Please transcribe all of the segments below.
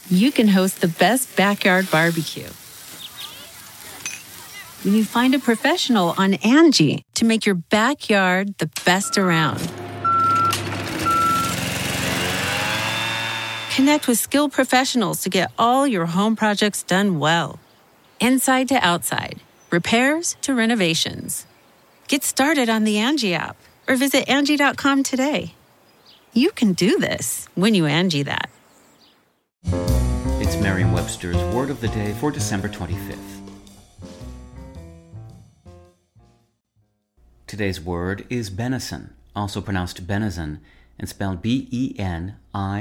you can host the best backyard barbecue. When you find a professional on Angie to make your backyard the best around. Connect with skilled professionals to get all your home projects done well. Inside to outside, repairs to renovations. Get started on the Angie app or visit Angie.com today. You can do this when you Angie that. It's Merriam-Webster's Word of the Day for December 25th. Today's word is benison, also pronounced benison, and spelled B-E-N-I-S-O-N.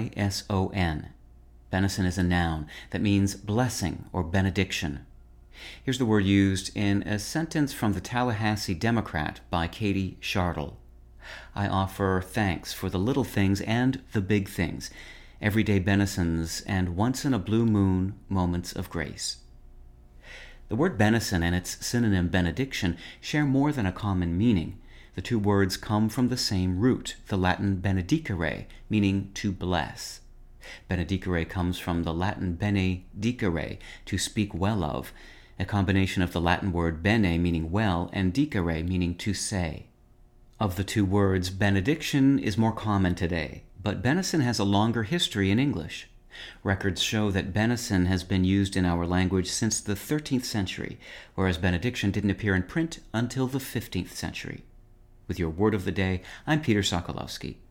Benison is a noun that means blessing or benediction. Here's the word used in a sentence from the Tallahassee Democrat by Katie Shardle. I offer thanks for the little things and the big things, everyday benisons and once-in-a-blue-moon moments of grace. The word benison and its synonym benediction share more than a common meaning. The two words come from the same root, the Latin benedicere, meaning to bless. Benedicere comes from the Latin bene dicere, to speak well of, a combination of the Latin word bene, meaning well, and dicere, meaning to say. Of the two words, benediction is more common today, but benison has a longer history in English. Records show that benison has been used in our language since the 13th century, whereas benediction didn't appear in print until the 15th century. With your Word of the Day, I'm Peter Sokolowski.